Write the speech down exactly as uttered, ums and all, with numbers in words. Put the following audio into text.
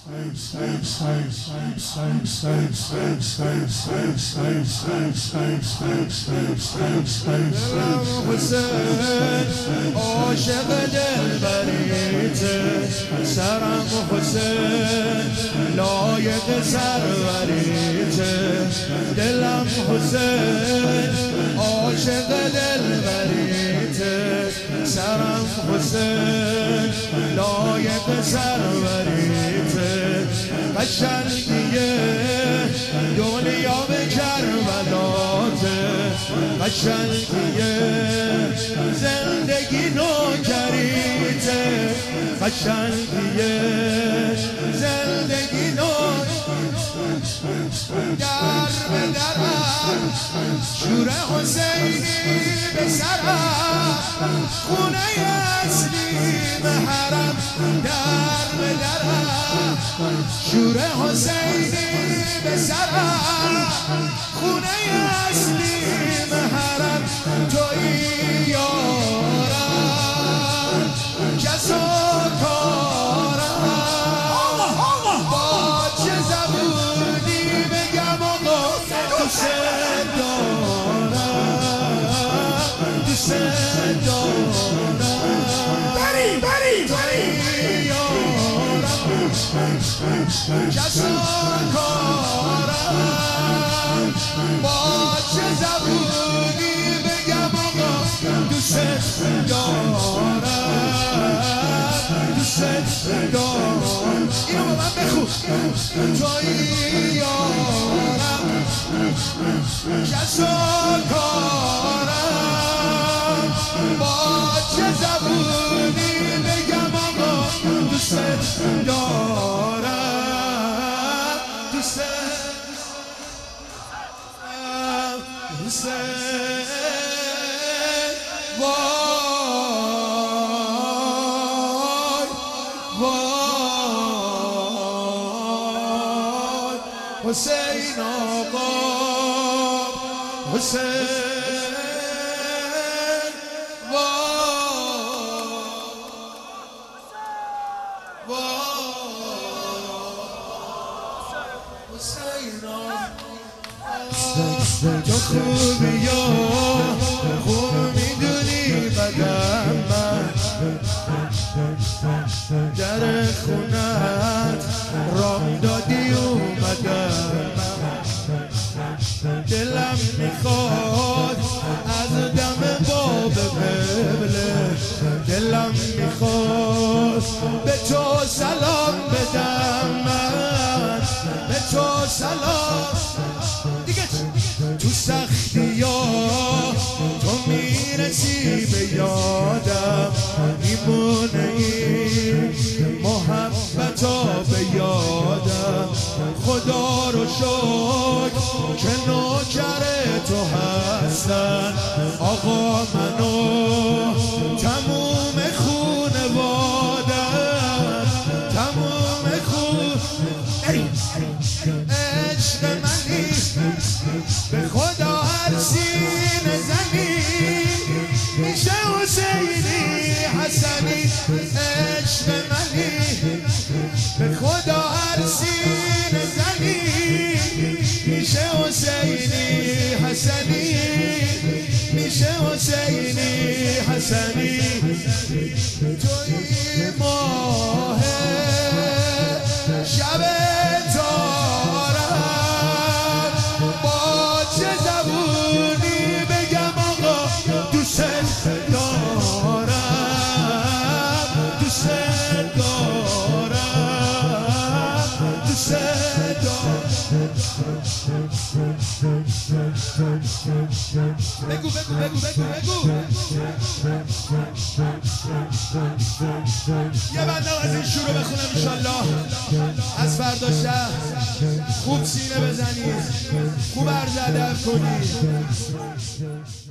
عاشق دلبریته سرم حسین لایق سروریته دلم حسین عاشق دلبریته سرم حسین لایق سروریته قشنگیه دنیا به کربلاته قشنگیه زندگی نوکریته قشنگیه زندگی نوکریته در به درم شور حسینی به سرم خونه اصلی حرم در به درم شور حسینی به سرم خونه اصلی حرم تویی یارم کس و کارم با چه زبونی بگم آقا دوست دارم دوست دارم بری بری بری کس و کارم با چه زبونی بگم آقا دوست دارم دوست دارم اینو با من بخون تویی یارم کس و کارم با چه زبونی بگم آقا دوست دارم دوست دوست وای وای حسین آقا حسین وای وای حسین تو خوبی یا خوب میدونی بدم من در خونت راه دادی اومدم دلم میخواد از دم باب قبله دلم میخواد به تو سلام بدم من به تو سلام دیگه تو سختی ها تو میرسی به یادم میمونه این محبت ها به یادم خدا رو شکر که نوکر تو هستن آقا منو تموم خونوادم تموم خون عشق منی به خدا هر سینه زنی میشه حسینی حسنی عشق منی به خدا هر سینه زنی میشه حسینی حسنی میشه حسینی حسنی توی ماه شب تارم با چه زبونی بگم آقا دوست دارم دوست دارم دوست دارم بگو بگو بگو بگو بگو یه بندم از این شروع بخونم انشالله از فردا شب خوب سینه بزنید خوب عرض ادب کنید